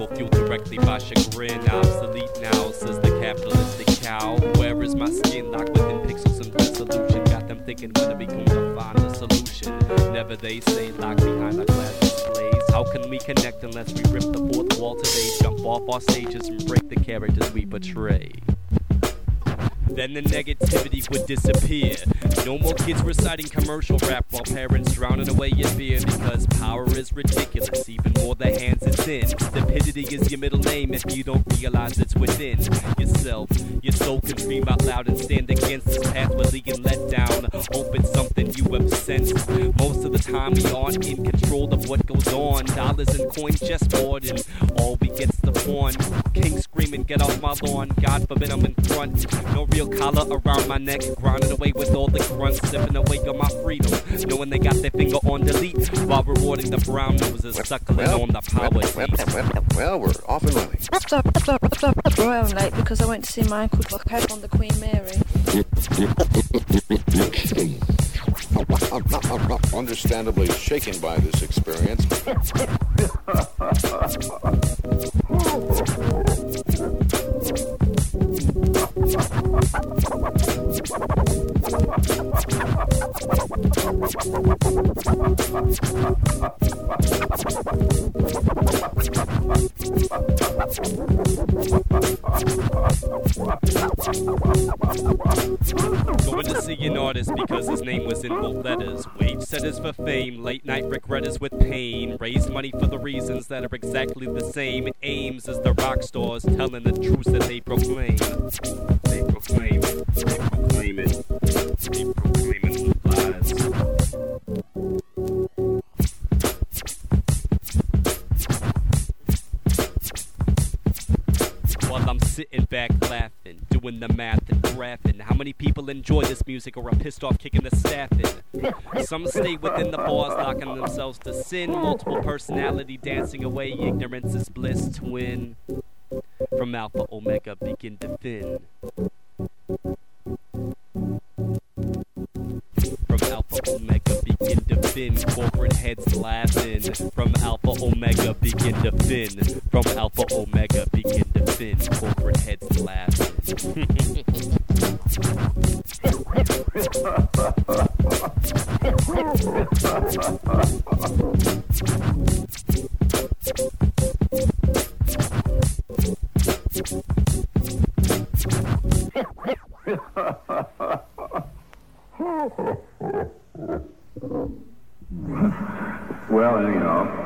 or fueled directly by chagrin. Obsolete now, says the capitalistic cow. Where is my skin locked within pixels and resolution? Got them thinking when it becomes a final solution. Never they say locked behind our glass displays. How can we connect unless we rip the fourth wall today? Jump off our stages and break the characters we portray. Then the negativity would disappear. No more kids reciting commercial rap while parents drowning away in fear. Because power is ridiculous, even more the hands it's in. Stupidity is your middle name if you don't realize it's within yourself. Your soul can dream out loud and stand against this path we're leading let down. Hope it's something you have sensed. Most of the time we aren't in control of what goes on. Dollars and coins chessboard and all we get's the pawn. King screaming, get off my lawn. God forbid I'm in front. No real collar around my neck, grinding away with all the grunts, sipping away on my freedom, knowing they got their finger on delete while rewarding the brown noses suckling on the power well, we're off and running. Sorry I'm late because I went to see my uncle Head on the Queen Mary. I'm understandably shaken by this experience. Going to see an artist because his name was in both letters. Wage setters for fame, late night regretters with pain. Raise money for the reasons that are exactly the same. Aims as the rock stars telling the truth that they proclaim. They proclaim it, they proclaim it, they proclaim it with lies. While I'm sitting back laughing, doing the math and graphing. How many people enjoy this music or are pissed off kicking the staff in? Some stay within the bars, locking themselves to sin. Multiple personality dancing away, ignorance is bliss. Twin from Alpha Omega begin to thin. From Alpha Omega begin to thin. Corporate heads laughing. From Alpha Omega begin to thin. From Alpha Omega begin to thin. Corporate heads laughing. Well, anyhow.